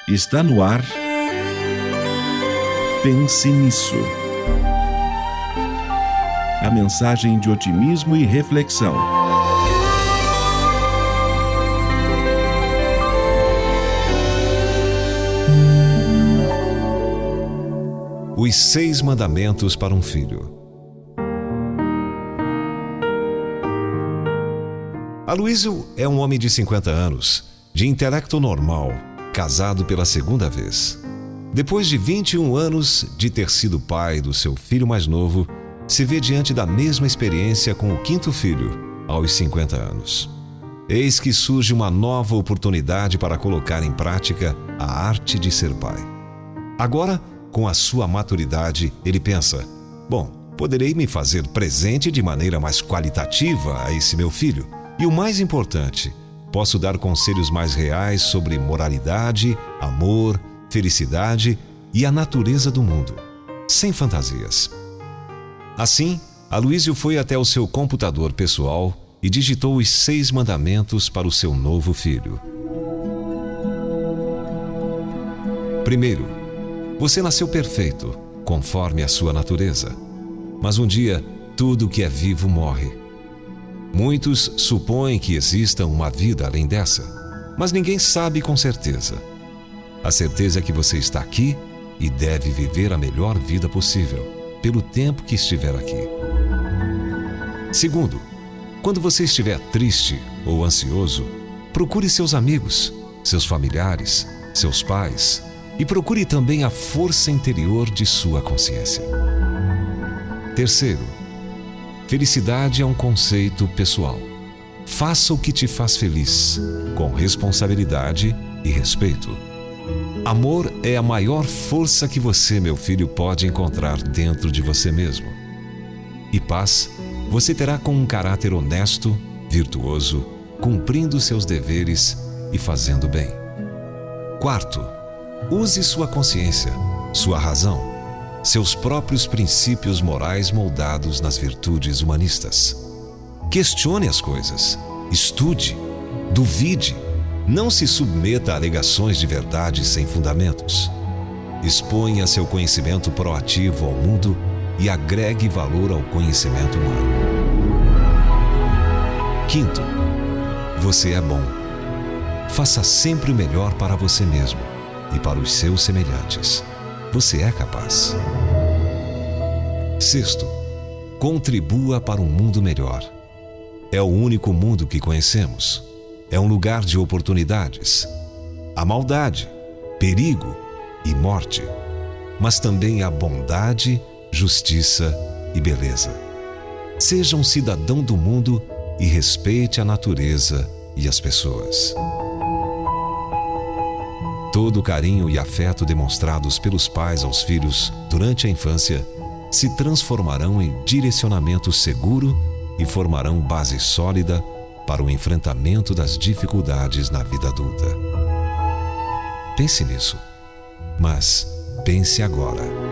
Está no ar. Pense nisso. A mensagem de otimismo e reflexão. Os 6 mandamentos para um filho. Aloísio é um homem de 50 anos, de intelecto normal, casado pela segunda vez. Depois de 21 anos de ter sido pai do seu filho mais novo, se vê diante da mesma experiência com o 5º filho, aos 50 anos. Eis que surge uma nova oportunidade para colocar em prática a arte de ser pai. Agora, com a sua maturidade, ele pensa: bom, poderei me fazer presente de maneira mais qualitativa a esse meu filho. E o mais importante, posso dar conselhos mais reais sobre moralidade, amor, felicidade e a natureza do mundo, sem fantasias. Assim, Aloísio foi até o seu computador pessoal e digitou os 6 mandamentos para o seu novo filho. Primeiro, você nasceu perfeito, conforme a sua natureza. Mas um dia, tudo o que é vivo morre. Muitos supõem que exista uma vida além dessa, mas ninguém sabe com certeza. A certeza é que você está aqui e deve viver a melhor vida possível, pelo tempo que estiver aqui. Segundo, quando você estiver triste ou ansioso, procure seus amigos, seus familiares, seus pais e procure também a força interior de sua consciência. Terceiro, felicidade é um conceito pessoal. Faça o que te faz feliz, com responsabilidade e respeito. Amor é a maior força que você, meu filho, pode encontrar dentro de você mesmo. E paz, você terá com um caráter honesto, virtuoso, cumprindo seus deveres e fazendo bem. Quarto, use sua consciência, sua razão, seus próprios princípios morais moldados nas virtudes humanistas. Questione as coisas, estude, duvide, não se submeta a alegações de verdade sem fundamentos. Exponha seu conhecimento proativo ao mundo e agregue valor ao conhecimento humano. Quinto, você é bom. Faça sempre o melhor para você mesmo e para os seus semelhantes. Você é capaz. Sexto, contribua para um mundo melhor. É o único mundo que conhecemos. É um lugar de oportunidades. Há maldade, perigo e morte, mas também há bondade, justiça e beleza. Seja um cidadão do mundo e respeite a natureza e as pessoas. Todo o carinho e afeto demonstrados pelos pais aos filhos durante a infância se transformarão em direcionamento seguro e formarão base sólida para o enfrentamento das dificuldades na vida adulta. Pense nisso, mas pense agora.